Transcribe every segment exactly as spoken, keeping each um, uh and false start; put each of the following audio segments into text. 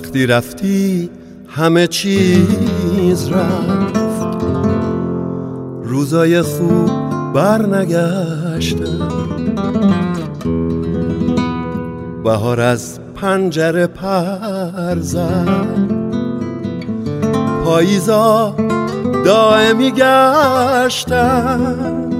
وقتی رفتی همه چیز رفت، روزای خوب بر نگشتن، بهار از پنجره پر زد، پاییزا دائمی گشتند.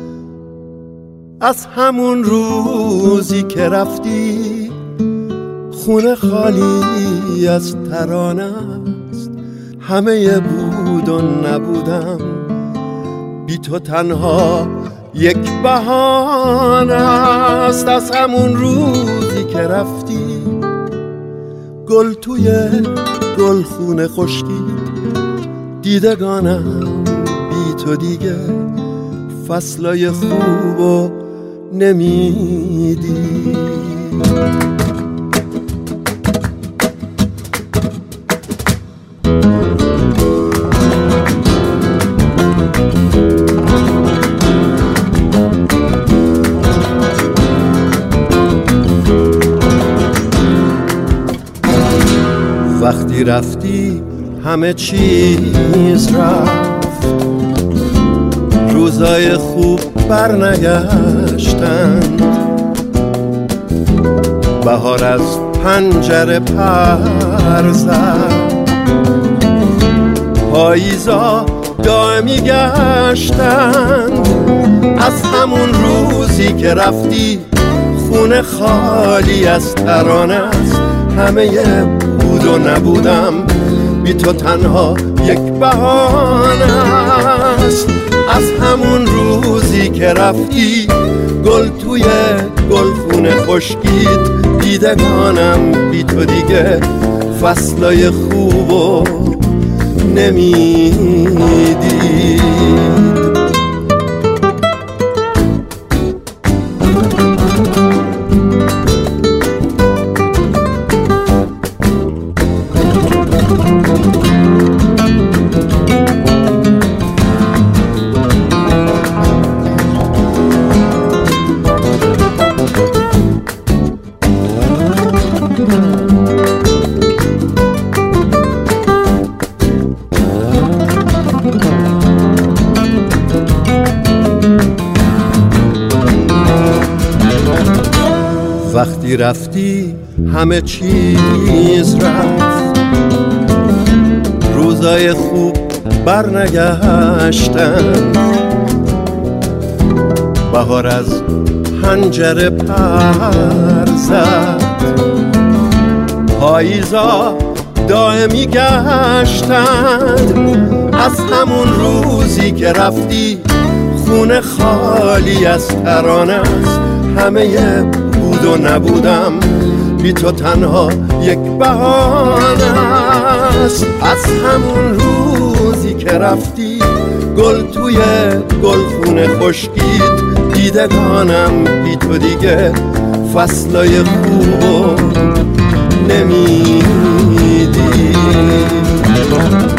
از همون روزی که رفتی خونه خالی از ترانه است، همه بود و نبودم، بی تو تنها یک بهانه است. از همون روزی که رفتی گل توی گل خونه خشکید، دیدگانم بی تو دیگه فصلای خوبو نمیدی. وقتی رفتی همه چیز رفت، روزای خوب بر نگشتند، بهار از پنجره پر زد، پاییزا دائمی گشتند. از همون روزی که رفتی خونه خالی از ترانه است، همه بود و نبودم، بی تو تنها یک بهانه است. از همون روزی که رفتی گل توی گل خونه خشکید، دیدگانم بی تو دیگه فصلای خوبو نمیدید. وقتی رفتی همه چیز رفت، روزای خوب بر نگشتن، بهار از پنجره پر زد، پاییزا دائمی گشتند. از همون روزی که رفتی خونه خالی از ترانه است، همه بود و نبودم، بی تو تنها یک بهانه است. از همون روزی که رفتی گل توی گل خونه خشکید، دیدگانم بی تو دیگه فصلای خوبو نمیدید.